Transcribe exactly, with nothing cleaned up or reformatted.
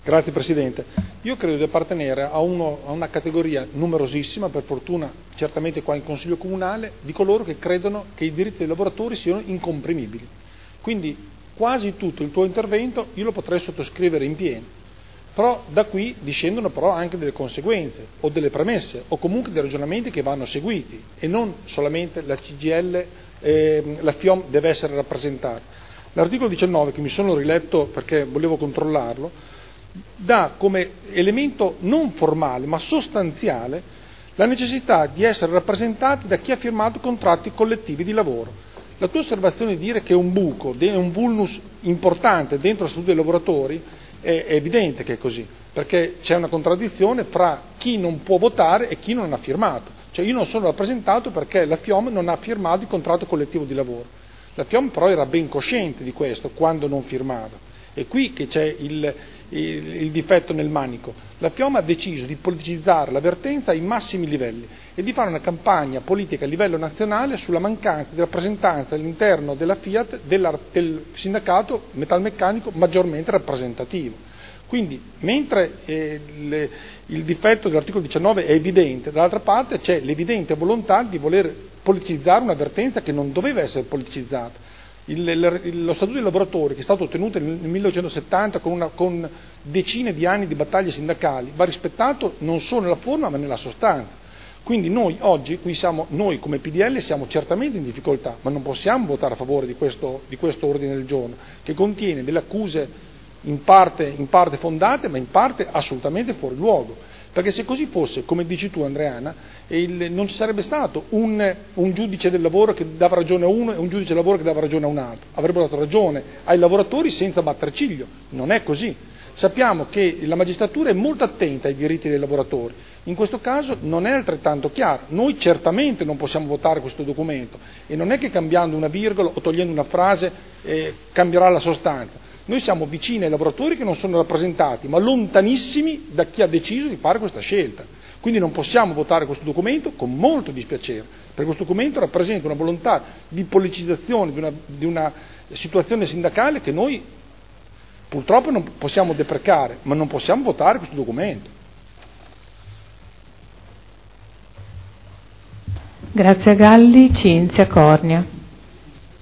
Grazie Presidente. Io credo di appartenere a, uno, a una categoria numerosissima, per fortuna certamente qua in Consiglio Comunale, di coloro che credono che i diritti dei lavoratori siano incomprimibili. Quindi quasi tutto il tuo intervento io lo potrei sottoscrivere in pieno, però da qui discendono però anche delle conseguenze o delle premesse o comunque dei ragionamenti che vanno seguiti e non solamente la C G I L, eh, la F I O M deve essere rappresentata. L'articolo diciannove, che mi sono riletto perché volevo controllarlo, dà come elemento non formale ma sostanziale la necessità di essere rappresentati da chi ha firmato contratti collettivi di lavoro. La tua osservazione di dire che è un buco, è un vulnus importante dentro lo Statuto dei lavoratori è, è evidente che è così, perché c'è una contraddizione fra chi non può votare e chi non ha firmato. Cioè io non sono rappresentato perché la F I O M non ha firmato il contratto collettivo di lavoro. La F I O M però era ben cosciente di questo quando non firmava. È qui che c'è il, il, il difetto nel manico. La F I O M ha deciso di politicizzare l'avvertenza ai massimi livelli e di fare una campagna politica a livello nazionale sulla mancanza di rappresentanza all'interno della Fiat della, del sindacato metalmeccanico maggiormente rappresentativo. Quindi, mentre eh, le, il difetto dell'articolo diciannove è evidente, dall'altra parte c'è l'evidente volontà di voler politicizzare un'avvertenza che non doveva essere politicizzata. Il, il, lo Statuto dei lavoratori, che è stato ottenuto nel millenovecentosettanta con, una, con decine di anni di battaglie sindacali, va rispettato non solo nella forma ma nella sostanza. Quindi noi oggi, qui siamo, noi come P D L siamo certamente in difficoltà, ma non possiamo votare a favore di questo, di questo ordine del giorno, che contiene delle accuse in parte, in parte fondate, ma in parte assolutamente fuori luogo. Perché se così fosse, come dici tu Andreana, il, non ci sarebbe stato un, un giudice del lavoro che dava ragione a uno e un giudice del lavoro che dava ragione a un altro. Avrebbero dato ragione ai lavoratori senza battere ciglio. Non è così. Sappiamo che la magistratura è molto attenta ai diritti dei lavoratori. In questo caso non è altrettanto chiaro. Noi certamente non possiamo votare questo documento e non è che cambiando una virgola o togliendo una frase eh, cambierà la sostanza. Noi siamo vicini ai lavoratori che non sono rappresentati, ma lontanissimi da chi ha deciso di fare questa scelta. Quindi non possiamo votare questo documento con molto dispiacere, perché questo documento rappresenta una volontà di politicizzazione di una, di una situazione sindacale che noi purtroppo non possiamo deprecare, ma non possiamo votare questo documento. Grazie a Galli, Cinzia Cornia.